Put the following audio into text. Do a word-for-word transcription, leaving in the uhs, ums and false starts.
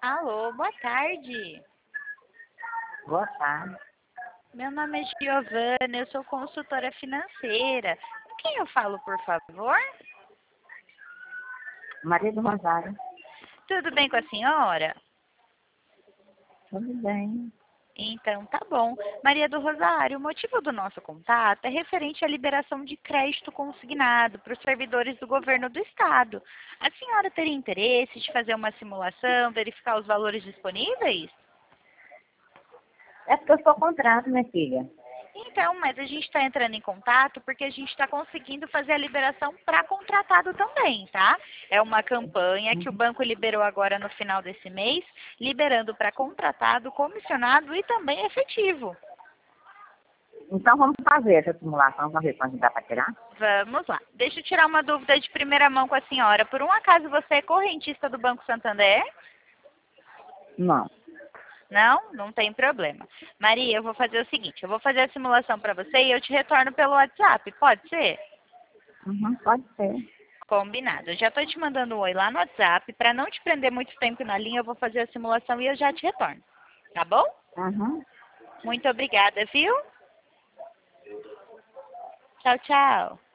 Alô, boa tarde. Boa tarde. Meu nome é Giovana, eu sou consultora financeira. Com quem eu falo, por favor? Maria do Rosário. Tudo bem com a senhora? Tudo bem. Então, tá bom. Maria do Rosário, o motivo do nosso contato é referente à liberação de crédito consignado para os servidores do governo do estado. A senhora teria interesse de fazer uma simulação, verificar os valores disponíveis? É porque eu sou contrato, minha filha. Então, mas a gente está entrando em contato porque a gente está conseguindo fazer a liberação para contratado também, tá? É uma campanha que o banco liberou agora no final desse mês, liberando para contratado, comissionado e também efetivo. Então vamos fazer essa simulação, vamos ver quanto dá para tirar? Vamos lá. Deixa eu tirar uma dúvida de primeira mão com a senhora. Por um acaso você é correntista do Banco Santander? Não. Não? Não tem problema. Maria, eu vou fazer o seguinte, eu vou fazer a simulação para você e eu te retorno pelo WhatsApp, pode ser? Uhum, pode ser. Combinado. Eu já estou te mandando um oi lá no WhatsApp. Para não te prender muito tempo na linha, eu vou fazer a simulação e eu já te retorno. Tá bom? Uhum. Muito obrigada, viu? Tchau, tchau.